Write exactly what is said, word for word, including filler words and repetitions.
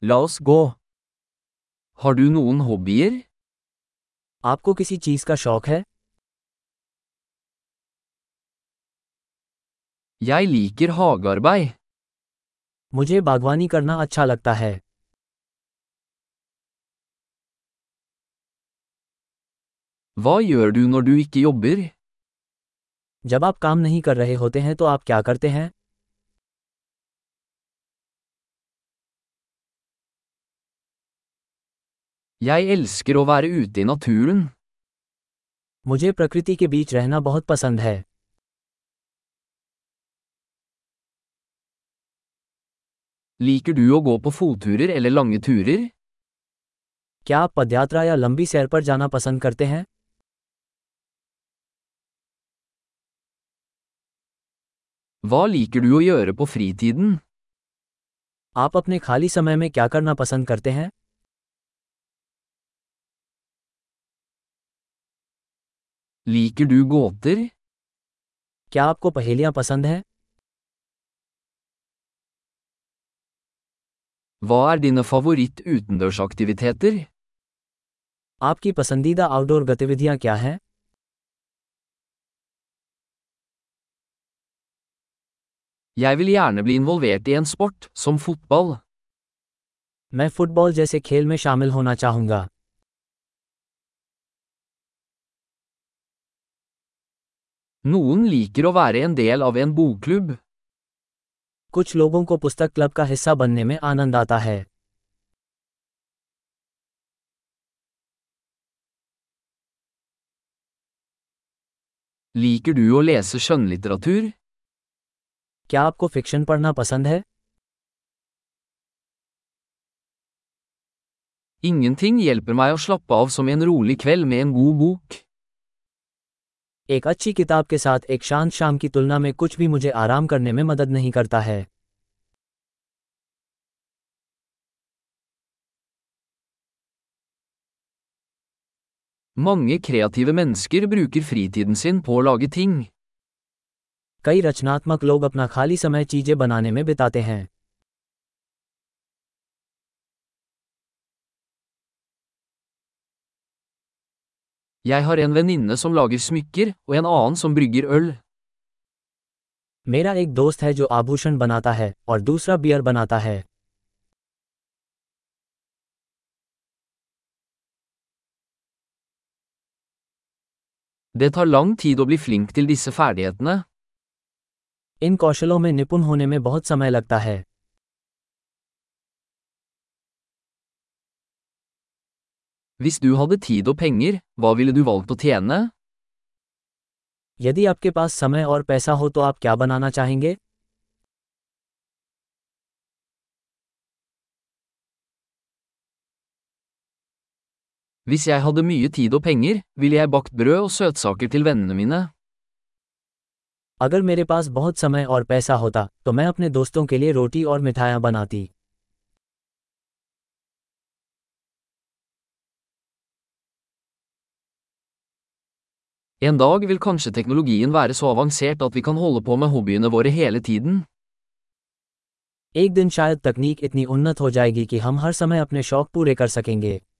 La oss gå. Har du noen hobbyer? आपको किसी चीज का शौक है? Jeg liker hagearbeid. मुझे बागवानी करना अच्छा लगता है. Hva gjør du når du ikke jobber? जब आप काम नहीं कर रहे होते हैं तो आप क्या करते हैं? Jeg elsker å være ute i naturen. मुझे प्रकृति के बीच रहना बहुत पसंद है. Liker du å gå på fotturer eller lange turer? क्या आप पदयात्रा या लंबी सैर पर जाना पसंद करते हैं? Hva liker du å gjøre på fritiden? आप अपने खाली समय में क्या करना पसंद करते हैं? Liker du gåter? क्या आपको पहेलियां पसंद हैं? Hva er dine favoritt utendørsaktiviteter? आपकी पसंदीदा आउटडोर गतिविधियां क्या हैं? Jeg vil gjerne bli involvert i en sport, som fotball. मैं फुटबॉल जैसे खेल में शामिल होना चाहूंगा. Noen liker å være en del av en bokklubb. कुछ लोगों को पुस्तक क्लब का हिस्सा बनने में आनंद आता है. Liker du å lese skjønnlitteratur? क्या आपको फिक्शन पढ़ना पसंद है? Ingenting hjelper meg å slappe av som en rolig kveld med en god bok. एक अच्छी किताब के साथ एक शांत शाम की तुलना में कुछ भी मुझे आराम करने में मदद नहीं करता है. Mange kreative mennesker bruker fritiden sin på å lage ting. कई रचनात्मक लोग अपना खाली समय चीजें बनाने में बिताते हैं. Jeg har en venninne som lager smykker, og en annen som brygger øl. मेरा एक दोस्त है जो आभूषण बनाता है और दूसरा बियर बनाता है. Det tar lang tid å bli flink til disse ferdighetene. इन कौशलों में निपुण होने में बहुत समय लगता है. Hvis du hadde tid og penger, hva ville du valgt å tjene? यदि आपके पास समय और पैसा हो तो आप क्या बनाना चाहेंगे? Hvis jeg hadde mye tid og penger, ville jeg bakt brød og søtsaker til vennene mine. अगर मेरे पास बहुत समय और पैसा होता तो मैं अपने दोस्तों के लिए रोटी और मिठाइयाँ बनाती. En dag vil kanskje teknologien være så avansert at vi kan holde på med hobbyene våre hele tiden. एक दिन शायद तकनीक इतनी उन्नत हो जाएगी कि हम हर समय अपने शौक पूरे कर सकेंगे.